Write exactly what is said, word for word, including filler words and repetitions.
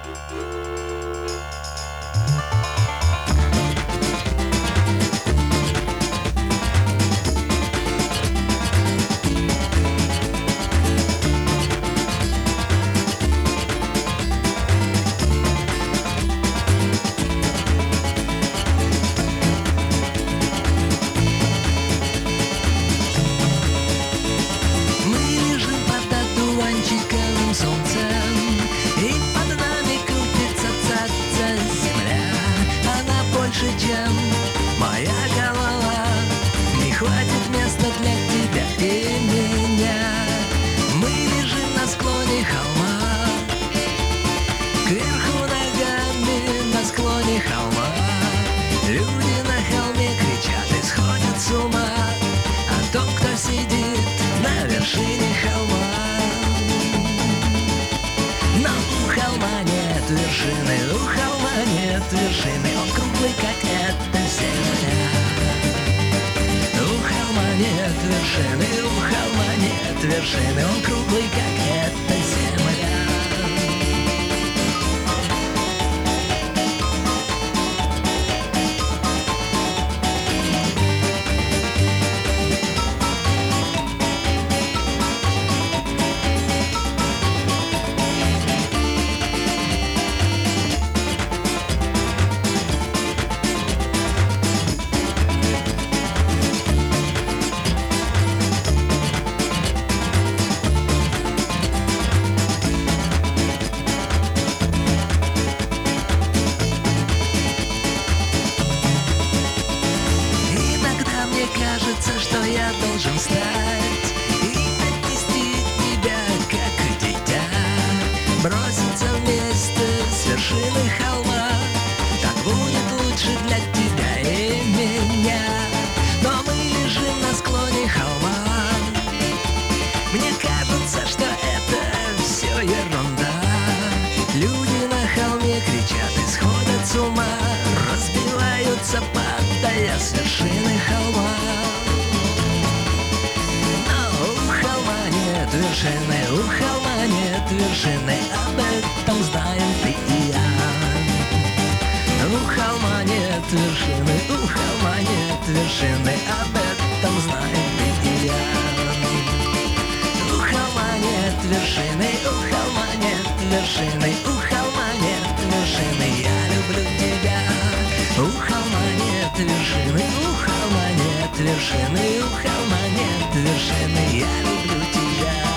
Чем моя голова, не хватит места для тебя и меня. Мы лежим на склоне холма, кверху ногами на склоне холма. Люди на холме кричат и сходят с ума о том, кто сидит на вершине холма. Но у холма нет вершины, у холма нет вершины, он круглый, как эта земля. У холма нет вершины, у холма нет вершины, он круглый, как эта земля. Кажется, что я должен встать и отнести тебя, как дитя, броситься вместе с вершины холма. Так будет лучше для тебя и меня. Но мы лежим на склоне холма. Мне кажется, что это все ерунда. Люди на холме кричат и сходят с ума, разбиваются, падая с вершины холма. Вершины, у холма нет вершины, об этом знаем ты и я. У холма нет вершины, у холма нет вершины, об этом знаем ты и я. У холма нет вершины, у холма нет вершины, у холма нет вершины, я люблю тебя. У холма нет вершины, у холма нет вершины, у холма нет вершины, я люблю тебя.